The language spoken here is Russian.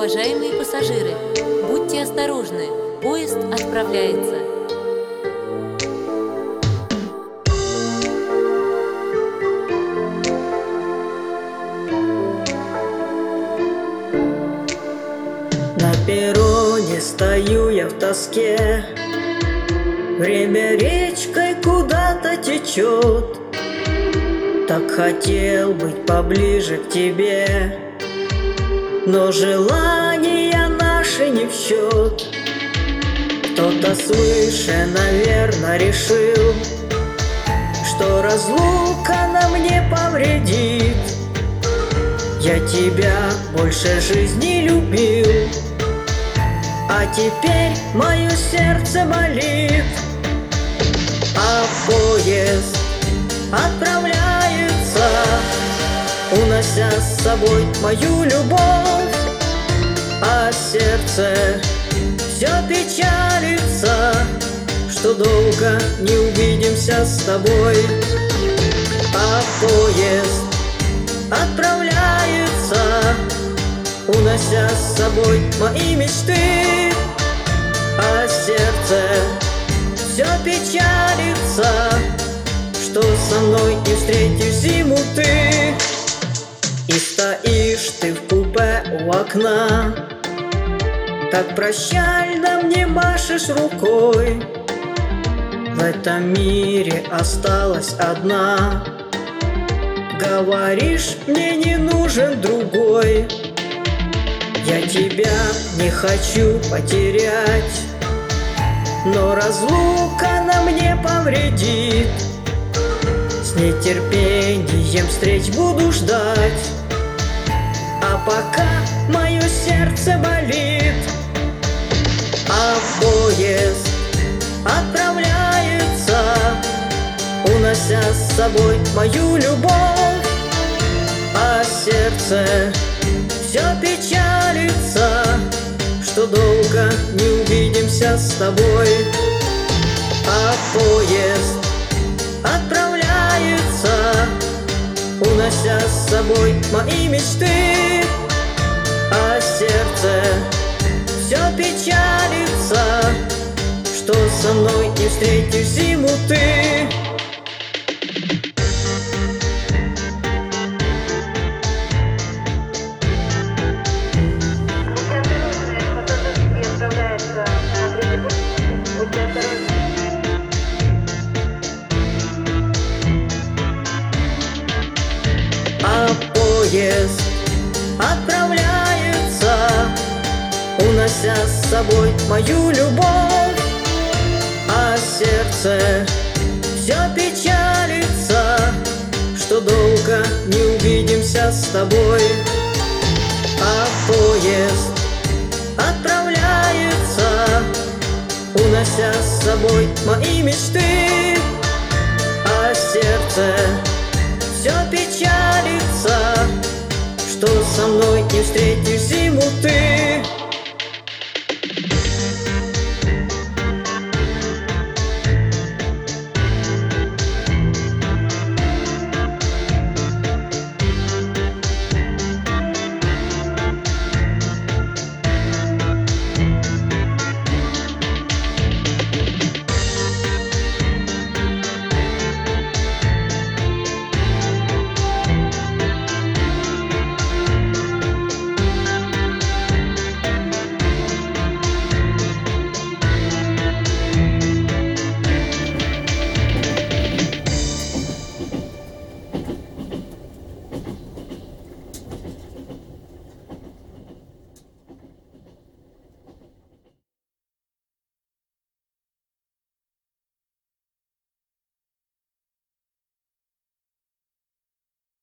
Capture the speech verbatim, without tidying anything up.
Уважаемые пассажиры, будьте осторожны, поезд отправляется. На перроне стою я в тоске, время речкой куда-то течет. Так хотел быть поближе к тебе, но желания наши не в счет. Кто-то свыше, наверное, решил, что разлука нам не повредит. Я тебя больше жизни любил, а теперь мое сердце болит. А поезд отправляется, унося с собой мою любовь, а сердце все печалится, что долго не увидимся с тобой. А поезд отправляется, унося с собой мои мечты, а сердце все печалится, что со мной не встретишь зиму ты. И стоишь ты в купе у окна, так прощально мне машешь рукой. В этом мире осталась одна, говоришь, мне не нужен другой. Я тебя не хочу потерять, но разлука нам не повредит. С нетерпением встреч буду ждать, а пока мое сердце болит. А поезд отправляется, унося с собой мою любовь, а сердце все печалится, что долго не увидимся с тобой. А поезд отправляется, унося с собой мои мечты, а сердце все печалится, что со мной не встретишь зиму ты. А поезд отправляется, унося с собой мою любовь, а сердце все печалится, что долго не увидимся с тобой. А поезд отправляется, унося с собой мои мечты, а сердце все печалится, что со мной не встретишь зиму ты.